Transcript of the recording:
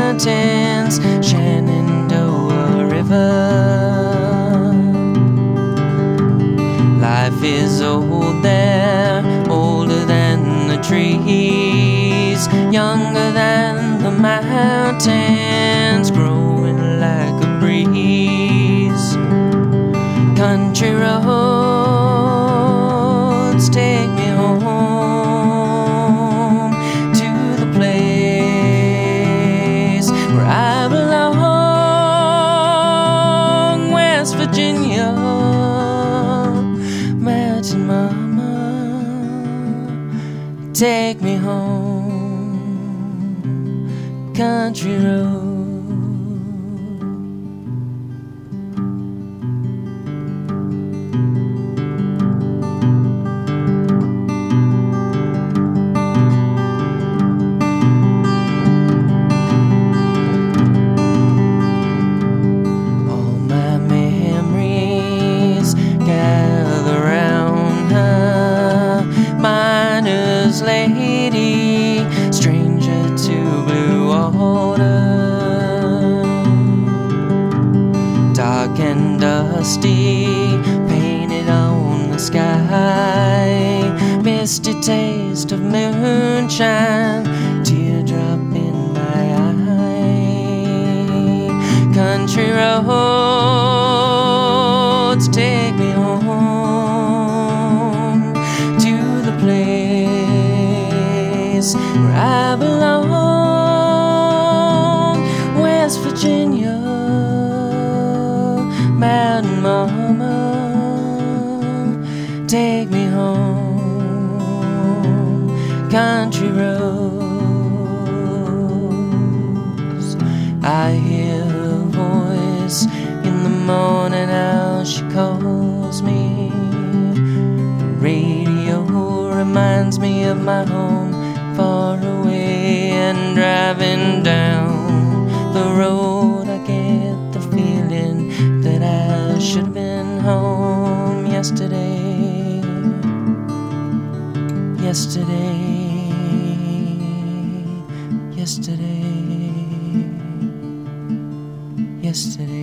mountains, Shenandoah River. Life is old there, older than the trees, younger than the mountains, growing like a breeze. Country roads take me home to the place where I belong, West Virginia, Mountain Mama, take me home, country road. Lady, stranger to blue water, dark and dusty, painted on the sky, misty taste of moonshine, teardrop in my eye. Country roads take me home to the place where I belong, West Virginia, Mountain Mama, take me home, country roads. I hear her voice in the morning, how she calls me. The radio reminds me of my home far away, and driving down the road I get the feeling that I should have been home yesterday, yesterday, yesterday, yesterday.